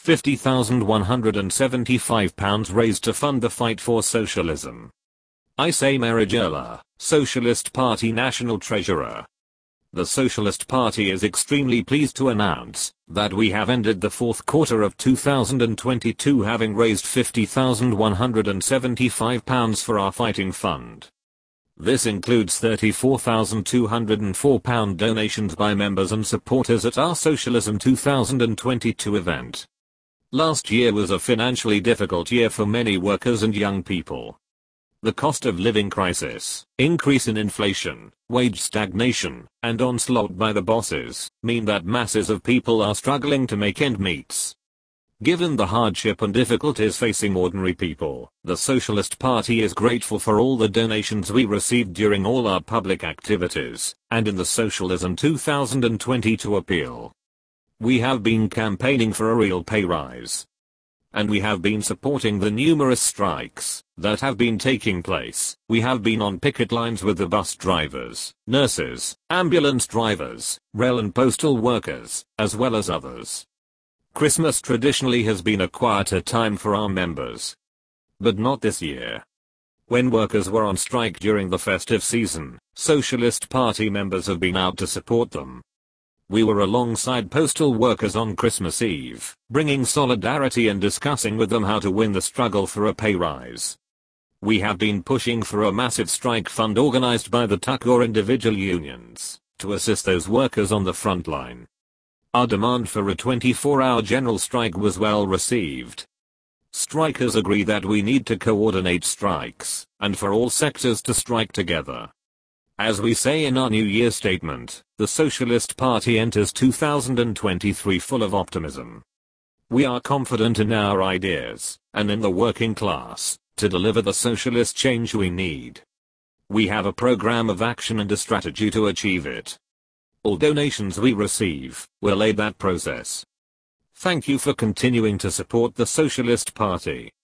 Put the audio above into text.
£50,175 raised to fund the fight for socialism. I say Marijola, Socialist Party National Treasurer. The Socialist Party is extremely pleased to announce that we have ended the fourth quarter of 2022 having raised £50,175 for our fighting fund. This includes £34,204 donations by members and supporters at our Socialism 2022 event. Last year was a financially difficult year for many workers and young people. The cost of living crisis, increase in inflation, wage stagnation, and onslaught by the bosses mean that masses of people are struggling to make ends meet. Given the hardship and difficulties facing ordinary people, the Socialist Party is grateful for all the donations we received during all our public activities, and in the Socialism 2022 appeal. We have been campaigning for a real pay rise. And we have been supporting the numerous strikes that have been taking place. We have been on picket lines with the bus drivers, nurses, ambulance drivers, rail and postal workers, as well as others. Christmas traditionally has been a quieter time for our members. But not this year. When workers were on strike during the festive season, Socialist Party members have been out to support them. We were alongside postal workers on Christmas Eve, bringing solidarity and discussing with them how to win the struggle for a pay rise. We have been pushing for a massive strike fund organized by the TUC or individual unions, to assist those workers on the front line. Our demand for a 24-hour general strike was well received. Strikers agree that we need to coordinate strikes, and for all sectors to strike together. As we say in our New Year statement, the Socialist Party enters 2023 full of optimism. We are confident in our ideas, and in the working class, to deliver the socialist change we need. We have a program of action and a strategy to achieve it. All donations we receive will aid that process. Thank you for continuing to support the Socialist Party.